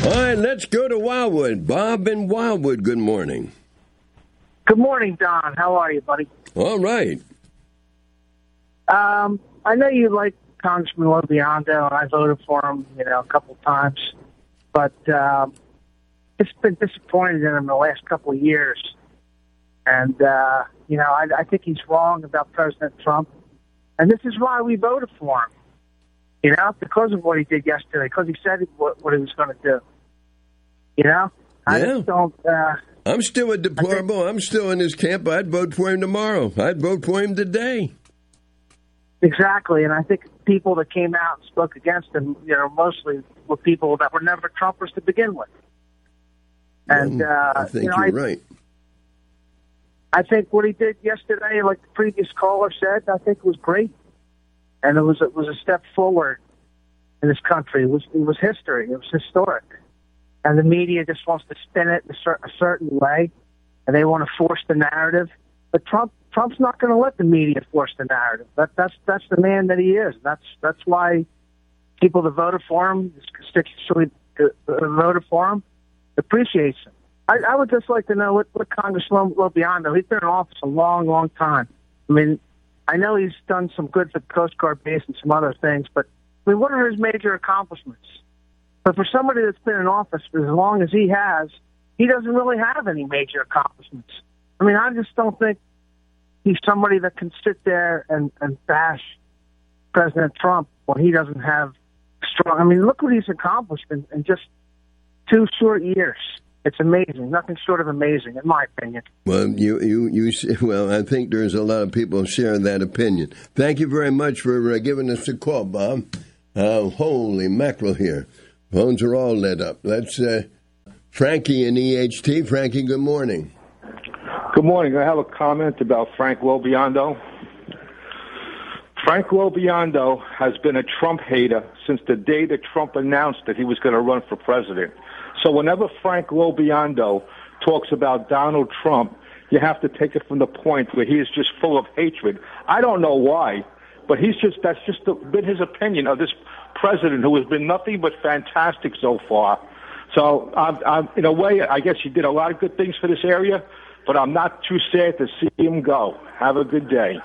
All right, let's go to Wildwood. Bob in Wildwood, good morning. Good morning, Don. How are you, buddy? All right. I know you like Congressman Lobiondo, and I voted for him, a couple times. But it's been disappointed in him the last couple of years. And, I think he's wrong about President Trump. And this is why we voted for him, because of what he did yesterday, because he said what he was going to do. I just don't... I'm still a deplorable. I'm still in his camp. I'd vote for him tomorrow. I'd vote for him today. Exactly, and I think people that came out and spoke against him, mostly were people that were never Trumpers to begin with. And I think you're right. I think what he did yesterday, like the previous caller said, I think was great, and it was a step forward in this country. It was history. It was historic, and the media just wants to spin it in a certain way, and they want to force the narrative. But Trump's not going to let the media force the narrative. That's the man that he is. That's why people that voted for him, his constituency voted for him, appreciates him. I would just like to know what Congressman Lobiondo, he's been in office a long, long time. I mean, I know he's done some good for the Coast Guard base and some other things, but what are his major accomplishments? But for somebody that's been in office for as long as he has, he doesn't really have any major accomplishments. I mean, I just don't think he's somebody that can sit there and bash President Trump when he doesn't have strong... I mean, look what he's accomplished in just 2 short years. It's amazing. Nothing short of amazing, in my opinion. Well, well, I think there's a lot of people sharing that opinion. Thank you very much for giving us a call, Bob. Holy mackerel here. Phones are all lit up. Let's... Frankie in EHT. Frankie, good morning. Good morning. I have a comment about Frank Lobiondo. Frank Lobiondo has been a Trump hater since the day that Trump announced that he was going to run for president. So whenever Frank Lobiondo talks about Donald Trump, you have to take it from the point where he is just full of hatred. I don't know why, but that's just been his opinion of this president who has been nothing but fantastic so far. So in a way, I guess he did a lot of good things for this area, but I'm not too sad to see him go. Have a good day.